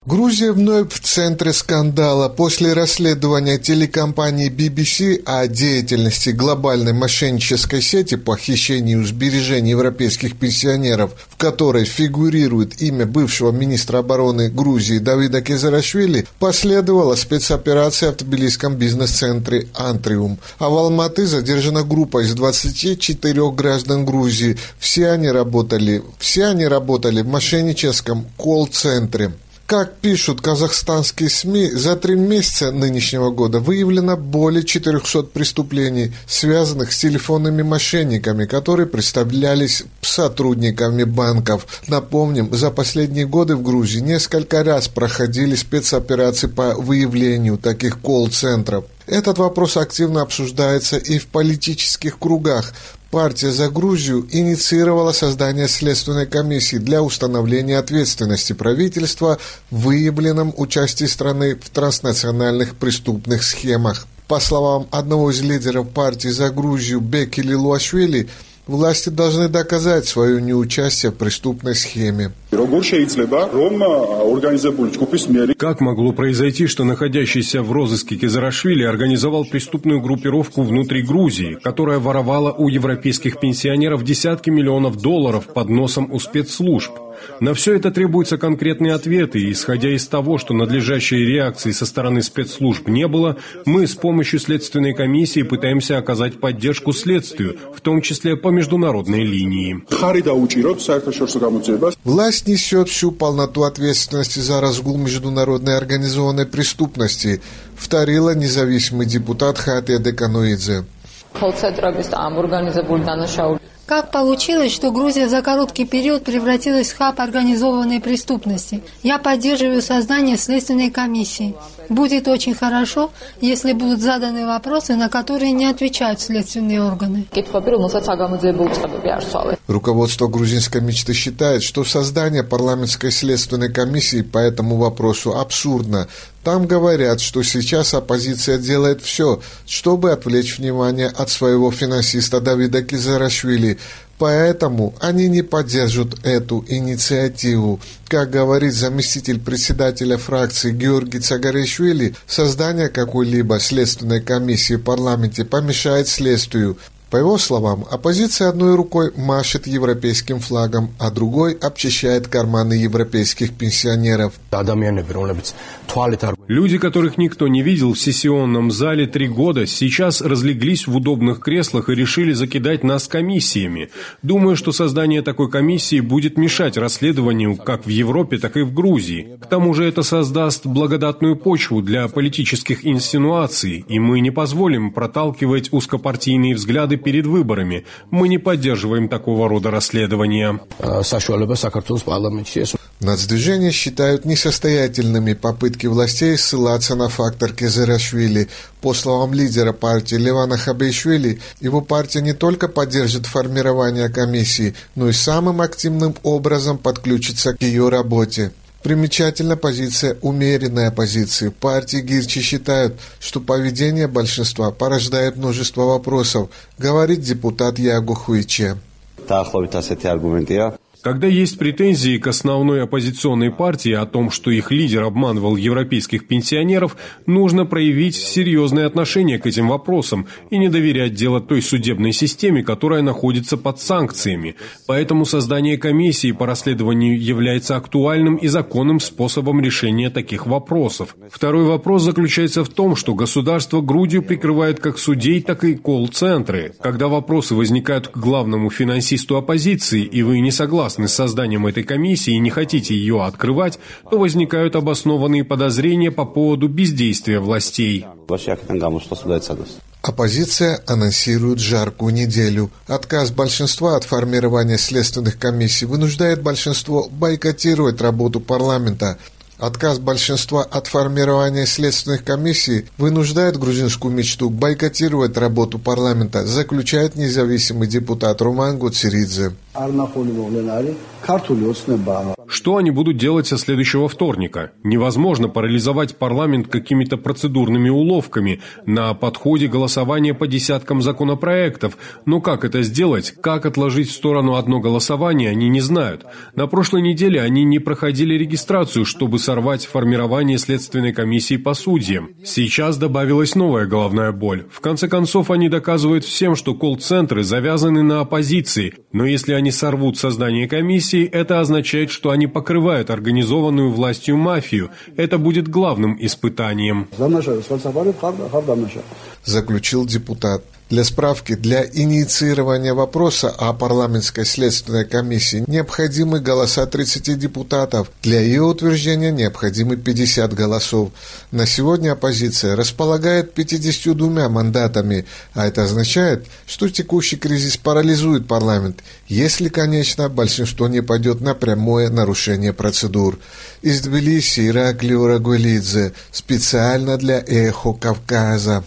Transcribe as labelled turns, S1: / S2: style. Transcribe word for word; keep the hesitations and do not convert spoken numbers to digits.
S1: Грузия вновь в центре скандала. После расследования телекомпании би би си о деятельности глобальной мошеннической сети по хищению сбережений европейских пенсионеров, в которой фигурирует имя бывшего министра обороны Грузии Давида Кезарашвили, последовала спецоперация в тбилисском бизнес-центре «Антриум». А в Алматы задержана группа из двадцати четырёх граждан Грузии. Все они работали, все они работали в мошенническом колл-центре. Как пишут казахстанские СМИ, за три месяца нынешнего года выявлено более четырехсот преступлений, связанных с телефонными мошенниками, которые представлялись сотрудниками банков. Напомним, за последние годы в Грузии несколько раз проходили спецоперации по выявлению таких колл-центров. Этот вопрос активно обсуждается и в политических кругах. Партия «За Грузию» инициировала создание следственной комиссии для установления ответственности правительства в выявленном участии страны в транснациональных преступных схемах. По словам одного из лидеров партии «За Грузию» Беки Лилуашвили, власти должны доказать свое неучастие в преступной схеме.
S2: Как могло произойти, что находящийся в розыске Кезарашвили организовал преступную группировку внутри Грузии, которая воровала у европейских пенсионеров десятки миллионов долларов под носом у спецслужб? На все это требуются конкретные ответы, и, исходя из того, что надлежащей реакции со стороны спецслужб не было, мы с помощью следственной комиссии пытаемся оказать поддержку следствию, в том числе по международной линии.
S1: Власть несет всю полноту ответственности за разгул международной организованной преступности, вторила независимый депутат Хатия Декануидзе.
S3: Как получилось, что Грузия за короткий период превратилась в хаб организованной преступности? Я поддерживаю создание следственной комиссии. Будет очень хорошо, если будут заданы вопросы, на которые не отвечают следственные органы.
S1: Руководство грузинской мечты считает, что создание парламентской следственной комиссии по этому вопросу абсурдно. Там говорят, что сейчас оппозиция делает все, чтобы отвлечь внимание от своего финансиста Давида Кезарашвили. Поэтому они не поддержат эту инициативу. Как говорит заместитель председателя фракции Георгий Цагаришвили, создание какой-либо следственной комиссии в парламенте помешает следствию. По его словам, оппозиция одной рукой машет европейским флагом, а другой обчищает карманы европейских пенсионеров.
S2: Люди, которых никто не видел в сессионном зале три года, сейчас разлеглись в удобных креслах и решили закидать нас комиссиями. Думаю, что создание такой комиссии будет мешать расследованию как в Европе, так и в Грузии. К тому же это создаст благодатную почву для политических инсинуаций, и мы не позволим проталкивать узкопартийные взгляды перед выборами. Мы не поддерживаем такого рода расследования.
S1: Нацдвижение считают несостоятельными попытки властей ссылаться на фактор Кезарашвили. По словам лидера партии Левана Хабейшвили, его партия не только поддержит формирование комиссии, но и самым активным образом подключится к ее работе. Примечательна позиция умеренной оппозиции. Партии Гирчи считают, что поведение большинства порождает множество вопросов, говорит депутат Ягу Хуиче.
S2: Когда есть претензии к основной оппозиционной партии о том, что их лидер обманывал европейских пенсионеров, нужно проявить серьезное отношение к этим вопросам и не доверять дело той судебной системе, которая находится под санкциями. Поэтому создание комиссии по расследованию является актуальным и законным способом решения таких вопросов. Второй вопрос заключается в том, что государство Грузию прикрывает как судей, так и колл-центры. Когда вопросы возникают к главному финансисту оппозиции, и вы не согласны с созданием этой комиссии и не хотите ее открывать, то возникают обоснованные подозрения по поводу бездействия властей.
S1: Оппозиция анонсирует жаркую неделю. Отказ большинства от формирования следственных комиссий вынуждает большинство бойкотировать работу парламента. Отказ большинства от формирования следственных комиссий вынуждает грузинскую мечту бойкотировать работу парламента, заключает независимый депутат Руман Гуцеридзе.
S2: Что они будут делать со следующего вторника? Невозможно парализовать парламент какими-то процедурными уловками на подходе голосования по десяткам законопроектов. Но как это сделать? Как отложить в сторону одно голосование, они не знают. На прошлой неделе они не проходили регистрацию, чтобы сорвать формирование Следственной комиссии по судьям. Сейчас добавилась новая головная боль. В конце концов, они доказывают всем, что колл-центры завязаны на оппозиции. Но если они сорвут создание комиссии, это означает, что они покрывают организованную властью мафию. Это будет главным испытанием.
S1: Заключил депутат. Для справки, для инициирования вопроса о парламентской следственной комиссии необходимы голоса тридцати депутатов. Для ее утверждения необходимы пятьдесят голосов. На сегодня оппозиция располагает пятьюдесятью двумя мандатами, а это означает, что текущий кризис парализует парламент, если, конечно, большинство не пойдет на прямое нарушение процедур. Из Тбилиси Ираклий Урагулидзе, специально для «Эхо Кавказа».